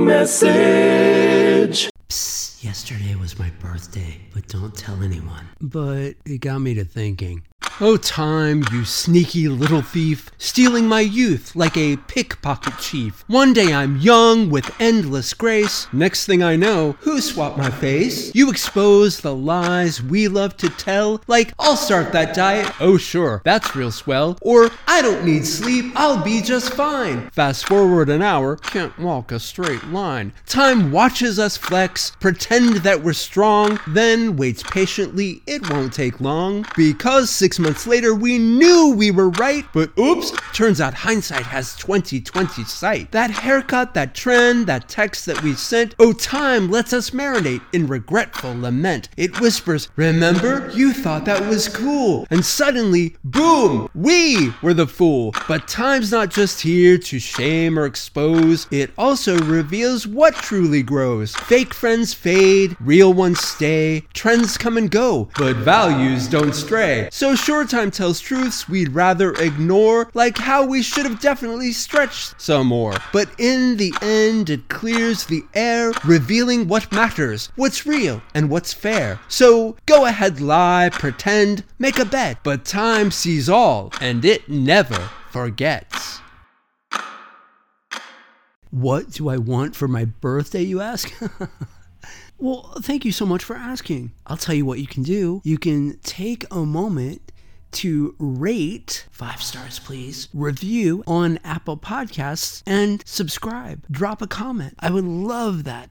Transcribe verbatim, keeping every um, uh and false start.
warning message. Psst, yesterday was my birthday, but don't tell anyone. But it got me to thinking. Oh, time, you sneaky little thief, stealing my youth like a pickpocket chief. One day I'm young with endless grace. Next thing I know, who swapped my face? You expose the lies we love to tell, like, I'll start that diet. Oh, sure, that's real swell. Or, I don't need sleep, I'll be just fine. Fast forward an hour, can't walk a straight line. Time watches us flex, pretend that we're strong, then waits patiently, it won't take long. Because six months later we knew we were right, but oops, turns out hindsight has twenty twenty sight. That haircut, that trend, that text that we sent, oh, time lets us marinate in regretful lament. It whispers, remember, you thought that was cool, and suddenly, boom, we were the fool. But time's not just here to shame or expose, it also reveals what truly grows. Fake friends fade, real ones stay, trends come and go, but values don't stray. So sure, time tells truths we'd rather ignore, like how we should have definitely stretched some more. But in the end, it clears the air, revealing what matters, what's real and what's fair. So go ahead, lie, pretend, make a bet, but time sees all, and it never forgets. What do I want for my birthday, you ask? Well, thank you so much for asking. I'll tell you what you can do. You can take a moment to rate, five stars please, review on Apple Podcasts, and subscribe. Drop a comment. I would love that.